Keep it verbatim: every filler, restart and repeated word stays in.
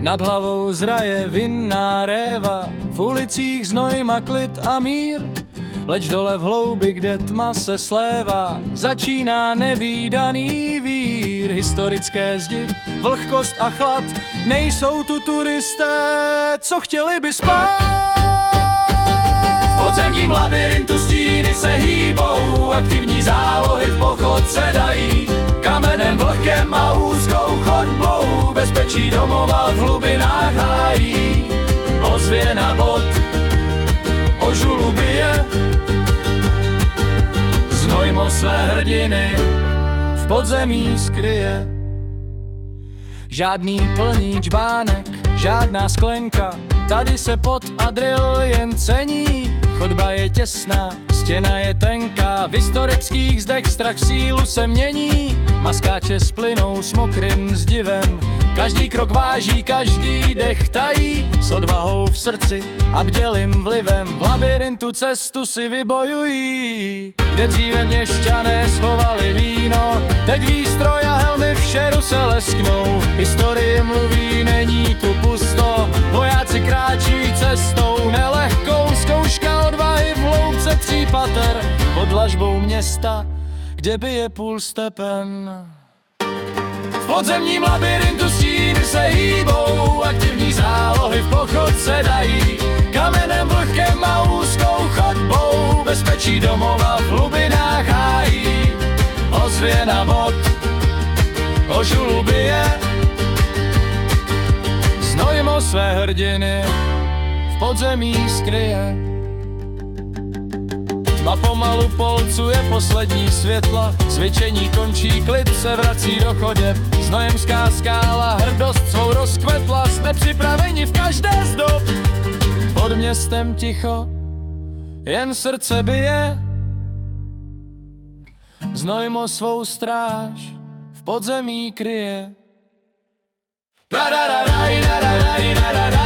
Nad hlavou zraje vinná réva, v ulicích znojma klid a mír. Leč dole v hloubi, kde tma se slévá, začíná nevídaný vír. Historické zdi, vlhkost a chlad, nejsou tu turisté, co chtěli by spát. V podzemním labirintu stíny se hýbou, aktivní zálohy v pochod se dají. Kamenem, vlhkem a úzkou chodbou, bezpečí domova v hlubinách hájí. Ozvěna bod, o žulu bije, znojmo své hrdiny v podzemí skryje. Žádný plný džbánek, žádná sklenka, tady se pot a drill jen cení. Chodba je těsná, stěna je tenká, v historických zdech strach sílu se mění. Maskáče splynou s mokrým zdivem, každý krok váží, každý dech tají. S odvahou v srdci a bdělým vlivem v labirintu cestu si vybojují. Kde dříve měšťané schovali víno, teď výstroj a helmy v šeru se lesknou. Historie mluví, není tu pusto, vojáci kráčí cestou nelehkou. Zkouška odvahy v hloubce tří pater, pod dlažbou města, kde bije půl stepen. V podzemním labirintu stíny se hýbou, aktivní zálohy v pochod se dají. Kamenem, vlhkem a úzkou chodbou, bezpečí domova v hlubinách hájí. Ozvěna bod, o žulu bije, znojmo své hrdiny v podzemí skryje. Tma pomalu polcuje poslední světla, cvičení končí, klid se vrací do chodeb. Znojemská skála hrdost svou rozkvetla, jsme připraveni v každé z dob. Pod městem ticho, jen srdce bije, Znojmo svou stráž v podzemí kryje. Da da da da da da da da da.